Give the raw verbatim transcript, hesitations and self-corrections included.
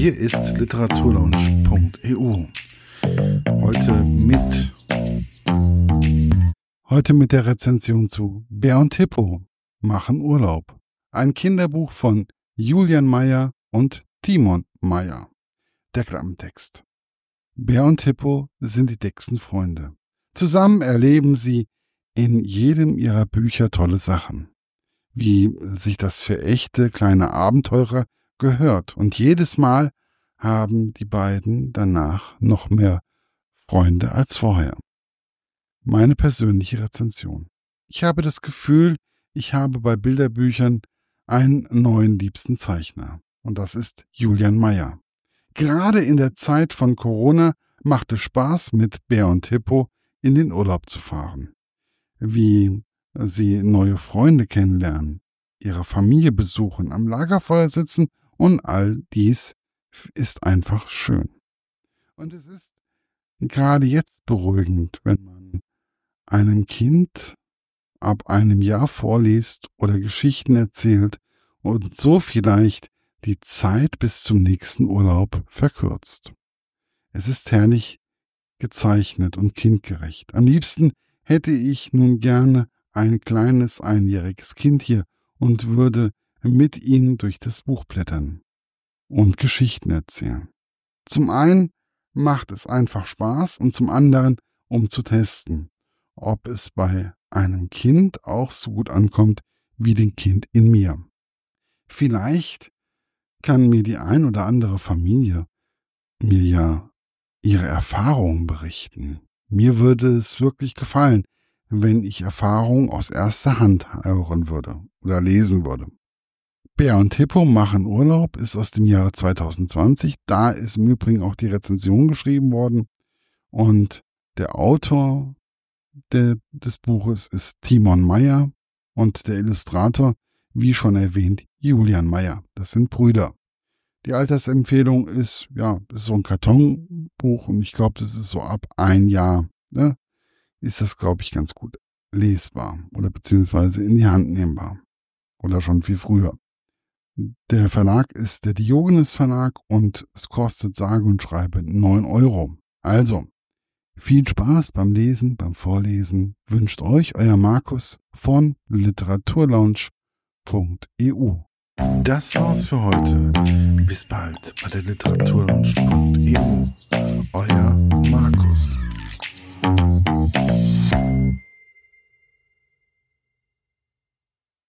Hier ist literaturlaunch punkt e u. Heute mit heute mit der Rezension zu Bär und Hippo machen Urlaub. Ein Kinderbuch von Julian Meyer und Timon Meyer. Der Klappentext. Bär und Hippo sind die dicksten Freunde. Zusammen erleben sie in jedem ihrer Bücher tolle Sachen, wie sich das für echte kleine Abenteurer gehört. Und jedes Mal haben die beiden danach noch mehr Freunde als vorher. Meine persönliche Rezension. Ich habe das Gefühl, ich habe bei Bilderbüchern einen neuen liebsten Zeichner. Und das ist Julian Meyer. Gerade in der Zeit von Corona macht es Spaß, mit Bär und Hippo in den Urlaub zu fahren. Wie sie neue Freunde kennenlernen, ihre Familie besuchen, am Lagerfeuer sitzen und all dies ist einfach schön. Und es ist gerade jetzt beruhigend, wenn man einem Kind ab einem Jahr vorliest oder Geschichten erzählt und so vielleicht die Zeit bis zum nächsten Urlaub verkürzt. Es ist herrlich gezeichnet und kindgerecht. Am liebsten hätte ich nun gerne ein kleines einjähriges Kind hier und würde mit ihnen durch das Buch blättern und Geschichten erzählen. Zum einen macht es einfach Spaß und zum anderen, um zu testen, ob es bei einem Kind auch so gut ankommt wie dem Kind in mir. Vielleicht kann mir die ein oder andere Familie mir ja ihre Erfahrungen berichten. Mir würde es wirklich gefallen, wenn ich Erfahrungen aus erster Hand hören würde oder lesen würde. Bär und Hippo machen Urlaub ist aus dem Jahre zwanzig zwanzig. Da ist im Übrigen auch die Rezension geschrieben worden. Und der Autor de, des Buches ist Timon Meyer und der Illustrator, wie schon erwähnt, Julian Meyer. Das sind Brüder. Die Altersempfehlung ist, ja, das ist so ein Kartonbuch und ich glaube, das ist so ab ein Jahr, ne, ist das, glaube ich, ganz gut lesbar oder beziehungsweise in die Hand nehmbar. Oder schon viel früher. Der Verlag ist der Diogenes Verlag und es kostet sage und schreibe neun Euro. Also, viel Spaß beim Lesen, beim Vorlesen wünscht euch euer Markus von literaturlaunch punkt e u. Das war's für heute. Bis bald bei der literaturlaunch punkt e u. Euer Markus.